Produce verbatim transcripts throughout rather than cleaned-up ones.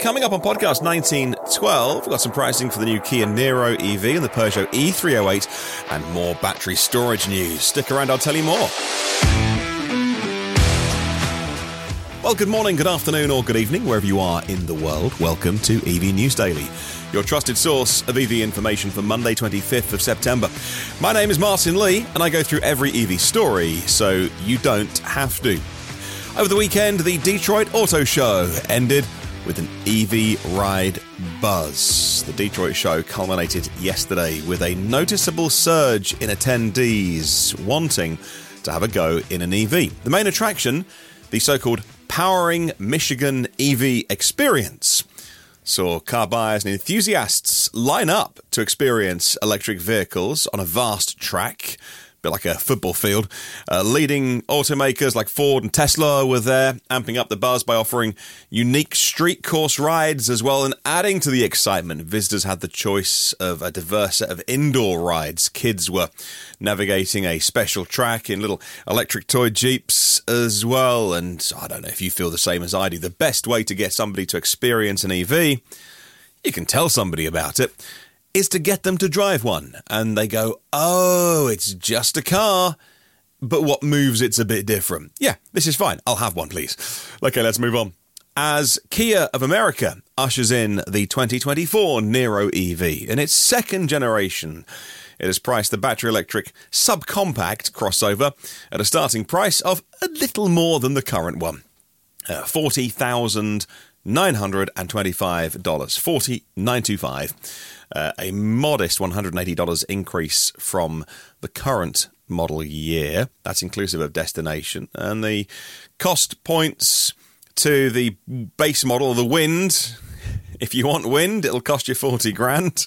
coming up on podcast nineteen twelve, we've got some pricing for the new Kia Niro E V and the Peugeot E three oh eight, and more battery storage news. Stick around, I'll tell you more. Well, good morning, good afternoon, or good evening, wherever you are in the world. Welcome to E V News Daily, your trusted source of E V information for Monday, twenty-fifth of September. My name is Martin Lee, and I go through every E V story, so you don't have to. Over the weekend, the Detroit Auto Show ended with an E V ride buzz. The Detroit show culminated yesterday with a noticeable surge in attendees wanting to have a go in an E V. The main attraction, the so-called Powering Michigan E V Experience, saw car buyers and enthusiasts line up to experience electric vehicles on a vast track, a bit like a football field. Uh, leading automakers like Ford and Tesla were there, amping up the buzz by offering unique street course rides as well, and adding to the excitement, visitors had the choice of a diverse set of indoor rides. Kids were navigating a special track in little electric toy Jeeps as well, and I don't know if you feel the same as I do. The best way to get somebody to experience an E V, you can tell somebody about it, is to get them to drive one. And they go, oh, it's just a car, but what moves it's a bit different. Yeah, this is fine. I'll have one, please. Okay, let's move on. As Kia of America ushers in the twenty twenty-four Niro E V in its second generation, it has priced the battery electric subcompact crossover at a starting price of a little more than the current one, uh, forty thousand nine hundred twenty-five dollars, forty thousand nine hundred twenty-five dollars. Uh, a modest one hundred eighty dollars increase from the current model year. That's inclusive of destination. And the cost points to the base model, the Wind. If you want Wind, it'll cost you forty grand.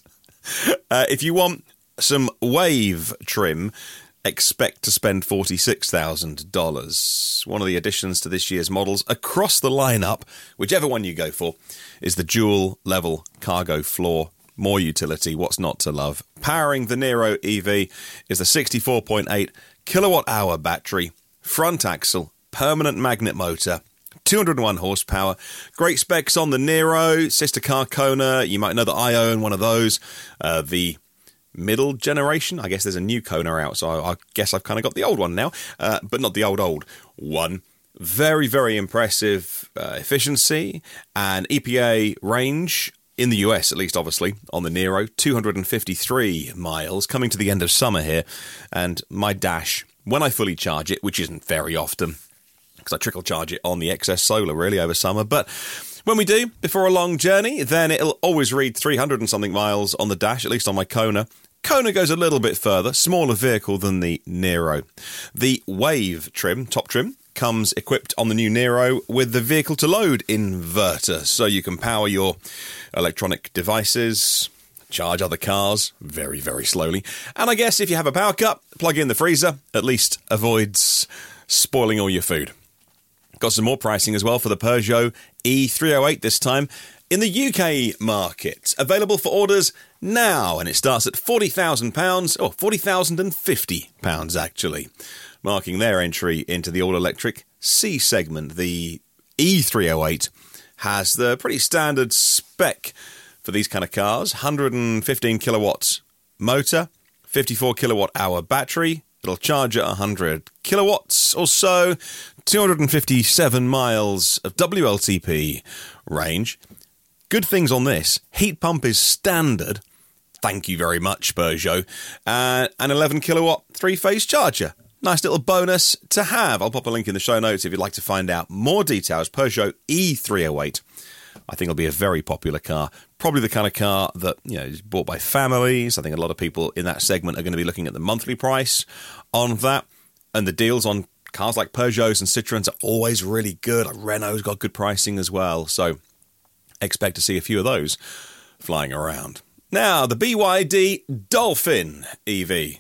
Uh, if you want some Wave trim, expect to spend forty-six thousand dollars. One of the additions to this year's models across the lineup, whichever one you go for, is the dual level cargo floor. More utility, what's not to love? Powering the Niro E V is the sixty-four point eight kilowatt hour battery, front axle, permanent magnet motor, two hundred one horsepower. Great specs on the Niro, sister car Kona. You might know that I own one of those. Uh, the middle generation, I guess there's a new Kona out, so I, I guess I've kind of got the old one now, uh, but not the old, old one. Very, very impressive uh, efficiency and E P A range. In the U S, at least, obviously, on the Niro, two hundred fifty-three miles, coming to the end of summer here. And my Dash, when I fully charge it, which isn't very often, because I trickle charge it on the X S Solar, really, over summer. But when we do, before a long journey, then it'll always read three hundred and something miles on the Dash, at least on my Kona. Kona goes a little bit further, smaller vehicle than the Niro. The Wave trim, top trim, comes equipped on the new Niro with the vehicle-to-load inverter, so you can power your electronic devices, charge other cars very, very slowly. And I guess if you have a power cut, plug in the freezer, at least avoids spoiling all your food. Got some more pricing as well for the Peugeot E three oh eight this time in the U K market. Available for orders now, and it starts at forty thousand pounds, or forty thousand fifty pounds actually, marking their entry into the all-electric C segment. The E three oh eight has the pretty standard spec for these kind of cars. one hundred fifteen kilowatt motor, fifty-four kilowatt hour battery. It'll charge at one hundred kilowatts or so, two hundred fifty-seven miles of W L T P range. Good things on this. Heat pump is standard. Thank you very much, Peugeot. Uh, an eleven kilowatt three-phase charger. Nice little bonus to have. I'll pop a link in the show notes if you'd like to find out more details. Peugeot E three oh eight. I think it'll be a very popular car. Probably the kind of car that, you know, is bought by families. I think a lot of people in that segment are going to be looking at the monthly price on that. And the deals on cars like Peugeots and Citroens are always really good. Like Renault's got good pricing as well. So expect to see a few of those flying around. Now, the B Y D Dolphin E V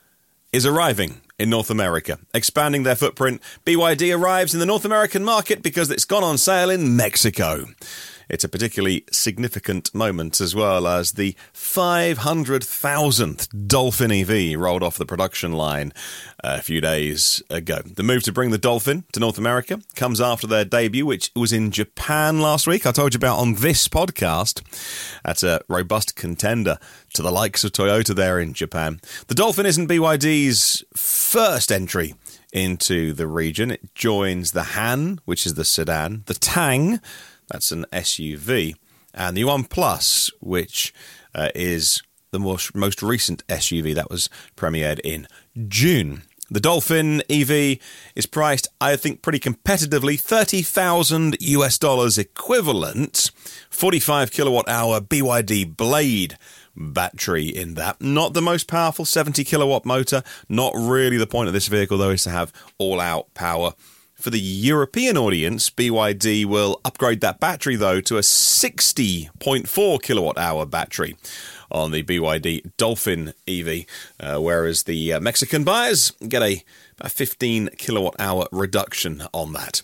is arriving in North America. Expanding their footprint, B Y D arrives in the North American market because it's gone on sale in Mexico. It's a particularly significant moment as well as the five hundred thousandth Dolphin E V rolled off the production line a few days ago. The move to bring the Dolphin to North America comes after their debut, which was in Japan last week. I told you about on this podcast. That's a robust contender to the likes of Toyota there in Japan. The Dolphin isn't B Y D's first entry into the region. It joins the Han, which is the sedan, the Tang, that's an S U V, and the Yuan Plus, which uh, is the most, most recent S U V that was premiered in June. The Dolphin E V is priced, I think, pretty competitively, thirty thousand US dollars equivalent, forty-five kilowatt hour B Y D Blade battery in that. Not the most powerful seventy kilowatt motor. Not really the point of this vehicle, though, is to have all-out power. For the European audience, B Y D will upgrade that battery, though, to a sixty point four kilowatt hour battery on the B Y D Dolphin E V, uh, whereas the uh, Mexican buyers get a, a fifteen kilowatt hour reduction on that.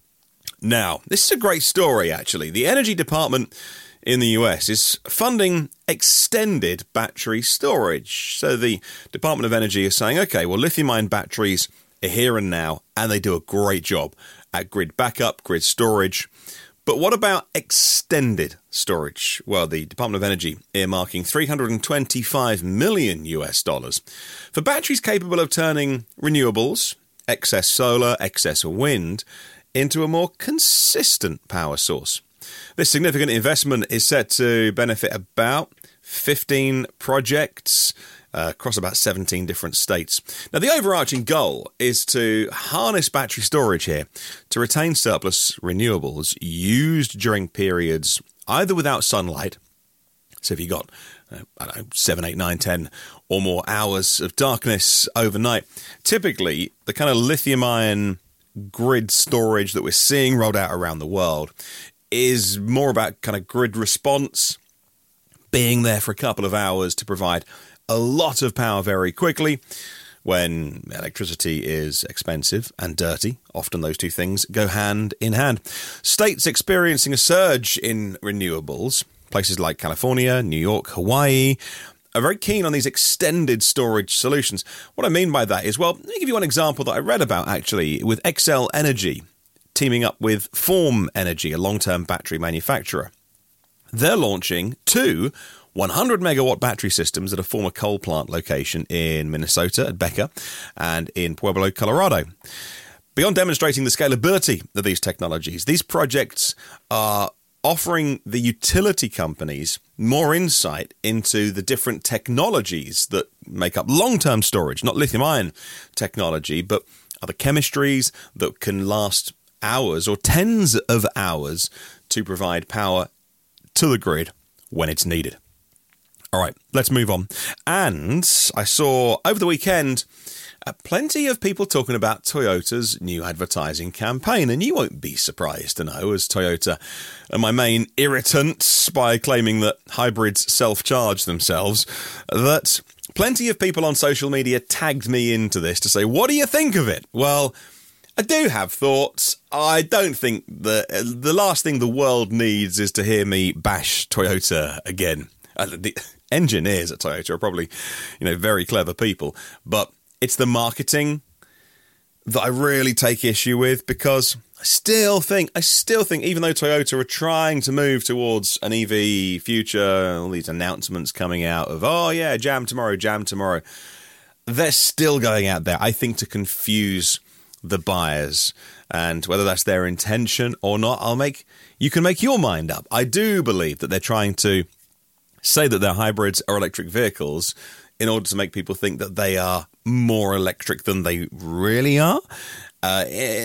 Now, this is a great story, actually. The Energy Department in the U S is funding extended battery storage. So the Department of Energy is saying, okay, well, lithium-ion batteries are here and now, and they do a great job at grid backup, grid storage. But what about extended storage? Well, the Department of Energy earmarking three hundred twenty-five million US dollars for batteries capable of turning renewables, excess solar, excess wind, into a more consistent power source. This significant investment is set to benefit about fifteen projects uh, across about seventeen different states. Now, the overarching goal is to harness battery storage here to retain surplus renewables used during periods either without sunlight. So if you've got, uh, I don't know, seven, eight, nine, ten or more hours of darkness overnight, typically the kind of lithium-ion grid storage that we're seeing rolled out around the world is more about kind of grid response, being there for a couple of hours to provide a lot of power very quickly when electricity is expensive and dirty. Often those two things go hand in hand. States experiencing a surge in renewables, places like California, New York, Hawaii, are very keen on these extended storage solutions. What I mean by that is, well, let me give you one example that I read about, actually, with Xcel Energy teaming up with Form Energy, a long-term battery manufacturer. They're launching two one hundred megawatt battery systems at a former coal plant location in Minnesota at Becker and in Pueblo, Colorado. Beyond demonstrating the scalability of these technologies, these projects are offering the utility companies more insight into the different technologies that make up long-term storage, not lithium-ion technology, but other chemistries that can last hours or tens of hours to provide power to the grid when it's needed. All right, let's move on. And I saw over the weekend uh, plenty of people talking about Toyota's new advertising campaign, and you won't be surprised to know, as Toyota are my main irritants by claiming that hybrids self-charge themselves, that plenty of people on social media tagged me into this to say, what do you think of it? Well, I do have thoughts. I don't think that the last thing the world needs is to hear me bash Toyota again. Uh, the engineers at Toyota are probably, you know, very clever people, but it's the marketing that I really take issue with, because I still think, I still think, even though Toyota are trying to move towards an E V future, all these announcements coming out of, oh yeah, jam tomorrow, jam tomorrow, they're still going out there, I think, to confuse the buyers, and whether that's their intention or not, I'll make, you can make your mind up. I do believe that they're trying to say that their hybrids are electric vehicles in order to make people think that they are more electric than they really are. Uh,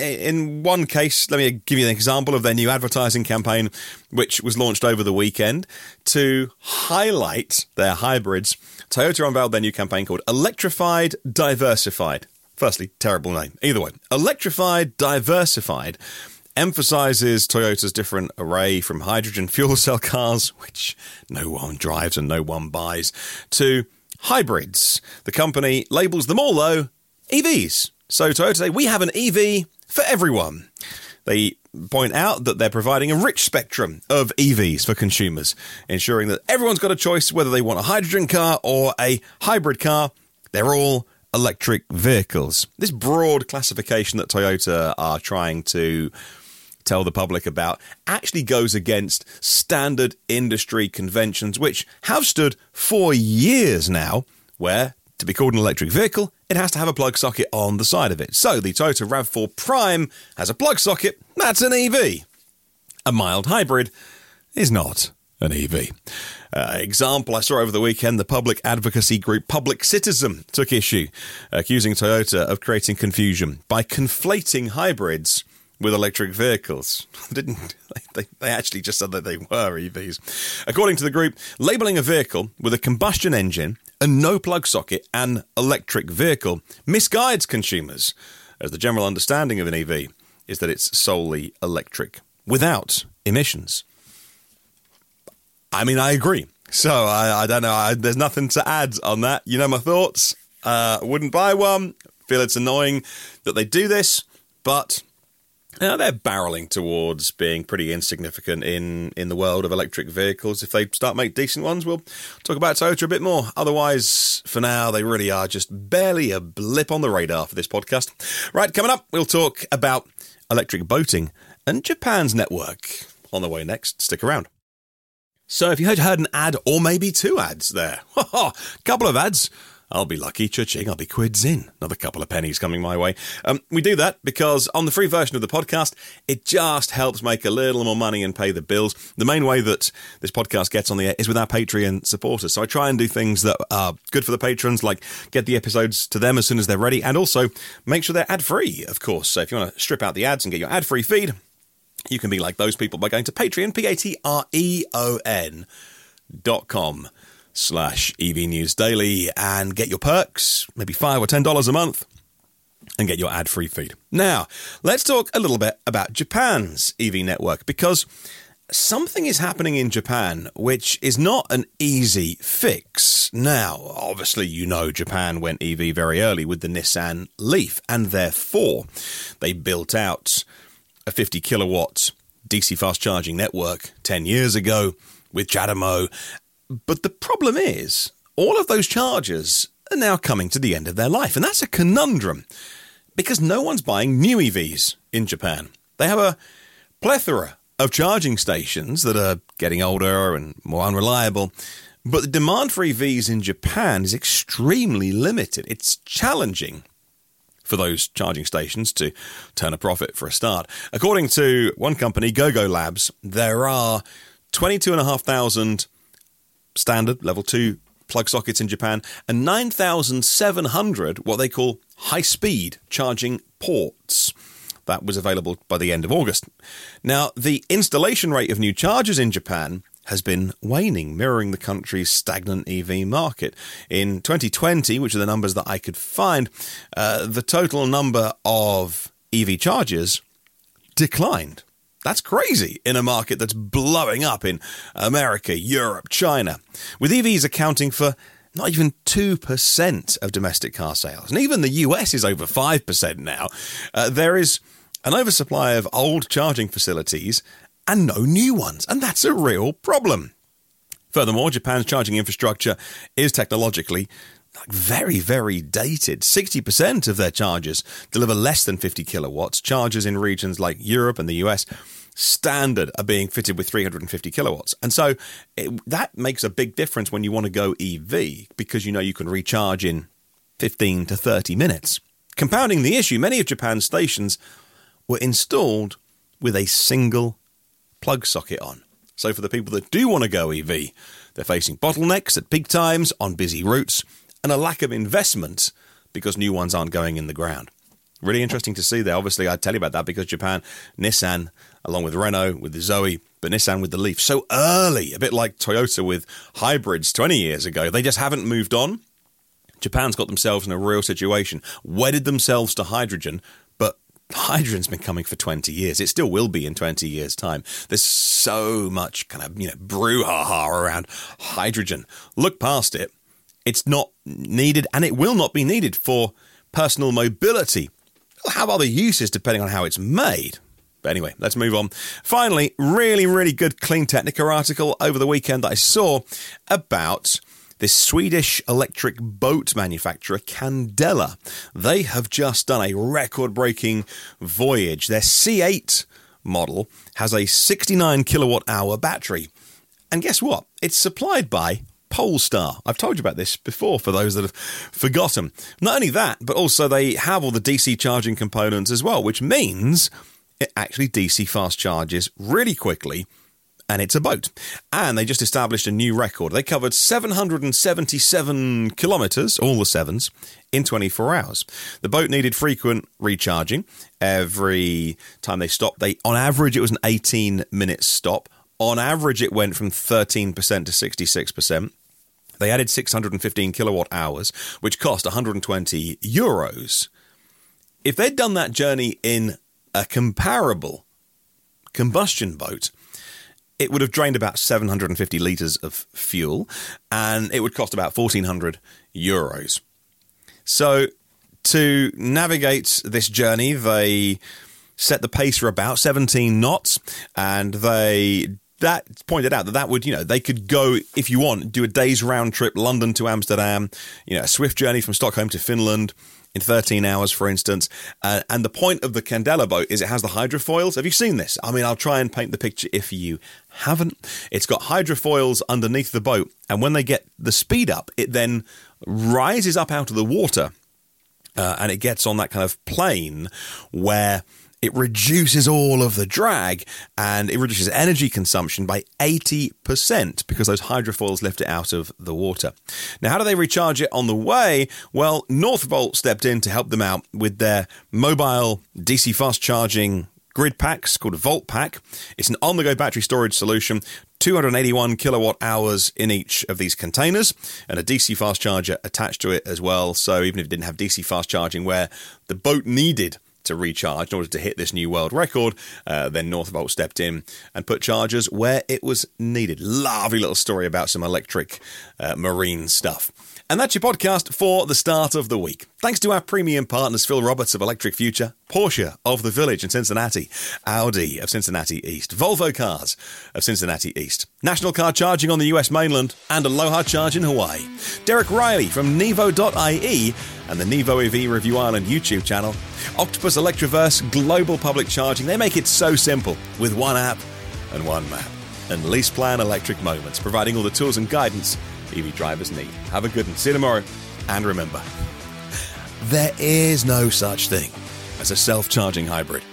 in one case, let me give you an example of their new advertising campaign, which was launched over the weekend to highlight their hybrids. Toyota unveiled their new campaign called Electrified Diversified. Firstly, terrible name. Either way, Electrified Diversified emphasizes Toyota's different array from hydrogen fuel cell cars, which no one drives and no one buys, to hybrids. The company labels them all, though, E Vs. So Toyota say, we have an E V for everyone. They point out that they're providing a rich spectrum of E Vs for consumers, ensuring that everyone's got a choice whether they want a hydrogen car or a hybrid car. They're all electric vehicles. This broad classification that Toyota are trying to tell the public about actually goes against standard industry conventions, which have stood for years now, where to be called an electric vehicle, it has to have a plug socket on the side of it. So the Toyota RAV four Prime has a plug socket, that's an E V. A mild hybrid is not an E V. Uh, example I saw over the weekend, the public advocacy group Public Citizen took issue, accusing Toyota of creating confusion by conflating hybrids with electric vehicles. Didn't they, they actually just said that they were E Vs. According to the group, labelling a vehicle with a combustion engine and no plug socket an electric vehicle misguides consumers, as the general understanding of an E V is that it's solely electric, without emissions. I mean, I agree. So, I, I don't know, I, there's nothing to add on that. You know my thoughts. Uh, wouldn't buy one. Feel it's annoying that they do this, but you know, they're barreling towards being pretty insignificant in, in the world of electric vehicles. If they start making decent ones, we'll talk about Toyota a bit more. Otherwise, for now, they really are just barely a blip on the radar for this podcast. Right, coming up, we'll talk about electric boating and Japan's network. On the way next, stick around. So if you had heard an ad, or maybe two ads there, couple of ads, I'll be lucky, cha-ching, I'll be quids in. Another couple of pennies coming my way. Um, we do that because on the free version of the podcast, it just helps make a little more money and pay the bills. The main way that this podcast gets on the air is with our Patreon supporters. So I try and do things that are good for the patrons, like get the episodes to them as soon as they're ready, and also make sure they're ad-free, of course. So if you want to strip out the ads and get your ad-free feed, you can be like those people by going to Patreon, P-A-T-R-E-O-N dot com. slash E V News Daily and get your perks, maybe five or ten dollars a month, and get your ad-free feed. Now, let's talk a little bit about Japan's E V network, because something is happening in Japan which is not an easy fix. Now, obviously, you know Japan went E V very early with the Nissan Leaf, and therefore they built out a fifty kilowatt D C fast charging network ten years ago with CHAdeMO. But the problem is, all of those chargers are now coming to the end of their life. And that's a conundrum, because no one's buying new E Vs in Japan. They have a plethora of charging stations that are getting older and more unreliable. But the demand for E Vs in Japan is extremely limited. It's challenging for those charging stations to turn a profit for a start. According to one company, GoGo Labs, there are twenty-two thousand five hundred standard level two plug sockets in Japan and nine thousand seven hundred what they call high-speed charging ports. That was available by the end of August. Now, the installation rate of new chargers in Japan has been waning, mirroring the country's stagnant E V market. In twenty twenty, which are the numbers that I could find, uh, the total number of E V chargers declined. That's crazy in a market that's blowing up in America, Europe, China, with E Vs accounting for not even two percent of domestic car sales. And even the U S is over five percent now. Uh, there is an oversupply of old charging facilities and no new ones, and that's a real problem. Furthermore, Japan's charging infrastructure is technologically very, very dated. sixty percent of their chargers deliver less than fifty kilowatts. Chargers in regions like Europe and the U S standard are being fitted with three hundred fifty kilowatts. And so it, that makes a big difference when you want to go E V, because you know you can recharge in fifteen to thirty minutes. Compounding the issue, many of Japan's stations were installed with a single plug socket on. So for the people that do want to go E V, they're facing bottlenecks at peak times on busy routes and a lack of investment because new ones aren't going in the ground. Really interesting to see there. Obviously, I'd tell you about that because Japan, Nissan, along with Renault, with the Zoe, but Nissan with the Leaf, so early, a bit like Toyota with hybrids twenty years ago. They just haven't moved on. Japan's got themselves in a real situation, wedded themselves to hydrogen, but hydrogen's been coming for twenty years. It still will be in twenty years' time. There's so much kind of, you know, brouhaha around hydrogen. Look past it. It's not needed, and it will not be needed for personal mobility. It'll have other uses depending on how it's made. But anyway, let's move on. Finally, really, really good Clean Technica article over the weekend that I saw about this Swedish electric boat manufacturer, Candela. They have just done a record-breaking voyage. Their C eight model has a sixty-nine kilowatt hour battery. And guess what? It's supplied by Polestar. I've told you about this before for those that have forgotten. Not only that, but also they have all the D C charging components as well, which means it actually D C fast charges really quickly, and it's a boat. And they just established a new record. They covered seven hundred seventy-seven kilometres, all the sevens, in twenty-four hours. The boat needed frequent recharging. Every time they stopped, they on average, it was an eighteen minute stop. On average, it went from thirteen percent to sixty-six percent. They added six hundred fifteen kilowatt hours, which cost one hundred twenty euros. If they'd done that journey in a comparable combustion boat, it would have drained about seven hundred fifty litres of fuel, and it would cost about fourteen hundred euros. So to navigate this journey, they set the pace for about seventeen knots, and they that pointed out that that would, you know, they could go, if you want, do a day's round trip, London to Amsterdam, you know, a swift journey from Stockholm to Finland in thirteen hours, for instance. Uh, and the point of the Candela boat is it has the hydrofoils. Have you seen this? I mean, I'll try and paint the picture if you haven't. It's got hydrofoils underneath the boat, and when they get the speed up, it then rises up out of the water, uh, and it gets on that kind of plane where it reduces all of the drag, and it reduces energy consumption by eighty percent because those hydrofoils lift it out of the water. Now, how do they recharge it on the way? Well, Northvolt stepped in to help them out with their mobile D C fast charging grid packs called a Volt Pack. It's an on-the-go battery storage solution, two hundred eighty-one kilowatt hours in each of these containers, and a D C fast charger attached to it as well. So even if it didn't have D C fast charging where the boat needed to recharge in order to hit this new world record, uh, then Northvolt stepped in and put chargers where it was needed. Lovely little story about some electric uh, marine stuff. And that's your podcast for the start of the week. Thanks to our premium partners, Phil Roberts of Electric Future, Porsche of The Village in Cincinnati, Audi of Cincinnati East, Volvo Cars of Cincinnati East, National Car Charging on the U S mainland, and Aloha Charge in Hawaii, Derek Riley from Nevo dot I E and the Nevo E V Review Ireland YouTube channel, Octopus Electroverse Global Public Charging. They make it so simple with one app and one map. And LeasePlan Electric Moments, providing all the tools and guidance E V drivers need. Have a good one. See you tomorrow. And remember, there is no such thing as a self-charging hybrid.